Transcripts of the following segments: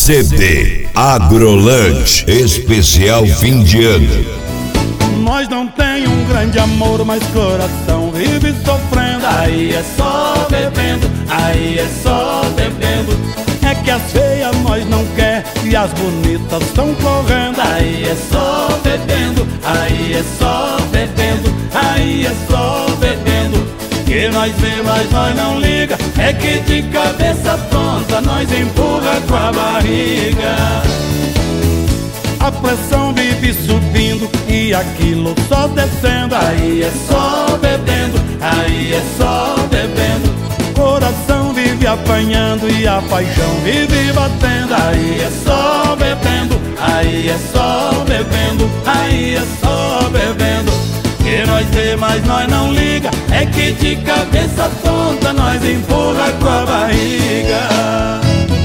CD Agrolante Especial Fim de Ano. Nós não tem um grande amor, mas coração vive sofrendo. Aí é só bebendo, aí é só bebendo. É que as feias nós não quer e as bonitas estão correndo. Aí é só bebendo, aí é só bebendo, aí é só bebendo. Que nós vê, mas nós não liga. É que de cabeça tonta nós empurra com a barriga. A pressão vive subindo e aquilo só descendo. Aí é só bebendo, aí é só bebendo. Coração vive apanhando e a paixão vive batendo. Aí é só bebendo, aí é só bebendo, aí é só bebendo. Que nós vê, mas nós não liga. É que de cabeça tonta nós empurra com a barriga.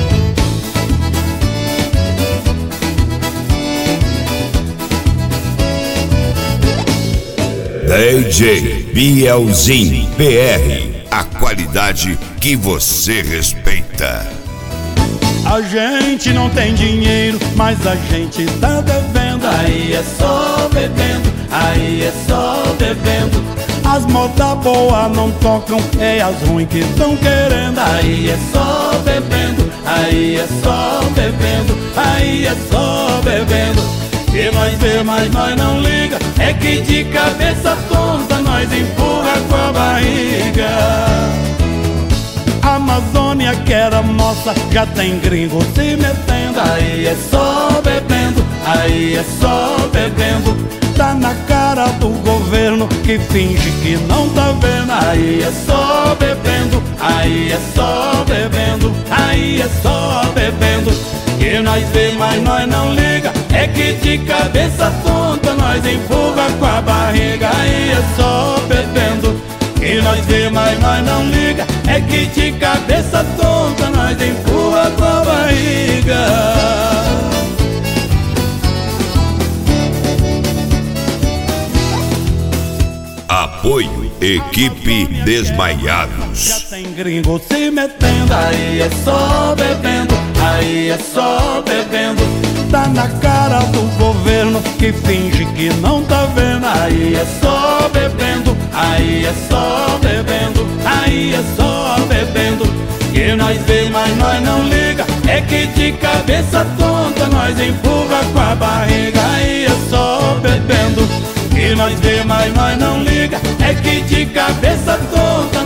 DJ Bielzinho PR, a qualidade que você respeita. A gente não tem dinheiro, mas a gente tá devendo. Aí é só bebendo, aí é só bebendo. As modas boas não tocam, é as ruins que estão querendo. Aí é só bebendo, aí é só bebendo, aí é só bebendo. Que nós vê, mas nós não liga. É que de cabeça tonta nós empurra com a barriga. A Amazônia que era nossa, já tem gringo se metendo. Aí é só bebendo, aí é só bebendo. Tá na cara do governo que finge que não tá vendo. Aí é só bebendo, aí é só bebendo, aí é só bebendo. Que nós vê, mas nós não liga. É que de cabeça tonta nós empurra com a barriga. Aí é só bebendo. Que nós vê, mas nós não liga. É que de cabeça tonta nós empurra com a barriga. Apoio Equipe Desmaiados. Já tem gringo se metendo. Aí é só bebendo, aí é só bebendo. Tá na cara do governo que finge que não tá vendo. Aí é só bebendo, aí é só bebendo, aí é só bebendo. Que nós vê, mas nós não liga. É que de cabeça tonta nós empurra com a barriga. Aí é só bebendo. Que nós vê, mas nós não liga. É que de cabeça tonta